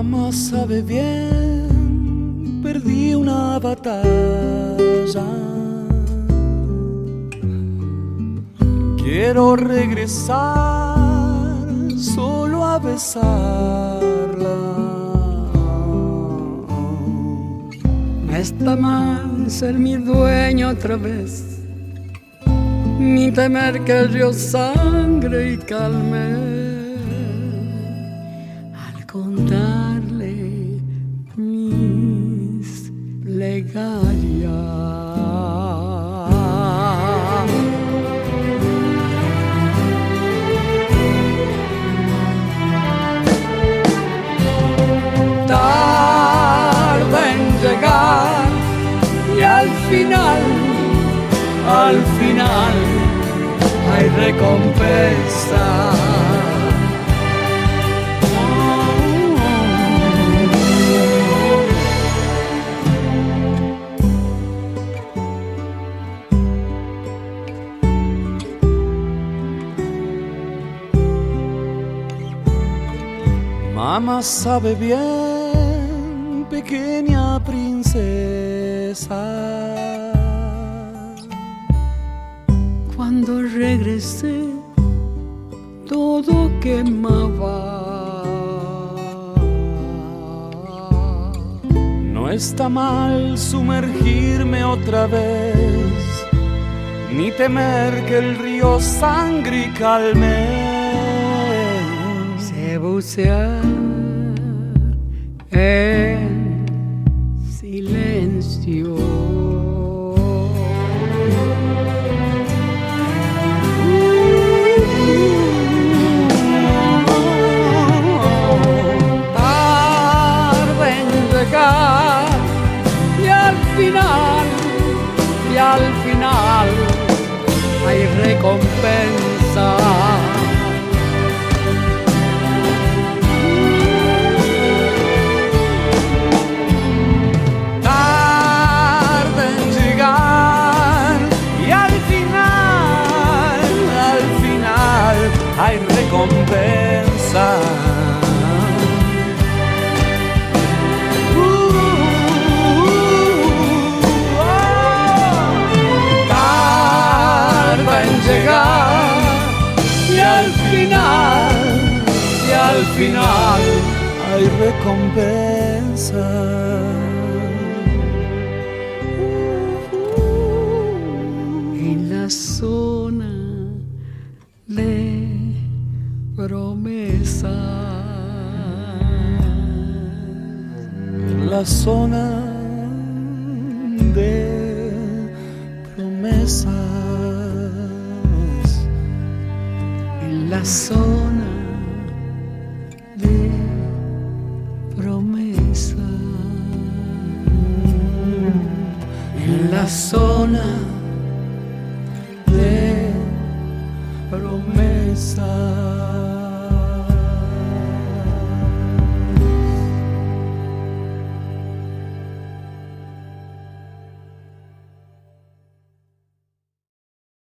Mamá sabe bien, perdí una batalla. Quiero regresar solo a besarla. No está mal ser mi dueño otra vez, ni temer que el río sangre y calme al contarle mis plegarias. Tarda en llegar y al final hay recompensa. Mamá sabe bien, pequeña princesa. Cuando regresé, todo quemaba. No está mal sumergirme otra vez, ni temer que el río sangre y calme. Sé bucear en silencio. Y al final hay recompensa. Tarda en llegar y al final hay recompensa. Y al final hay recompensa. En la zona de promesa. En la zona de promesas. La zona de promesa. En la zona de promesa.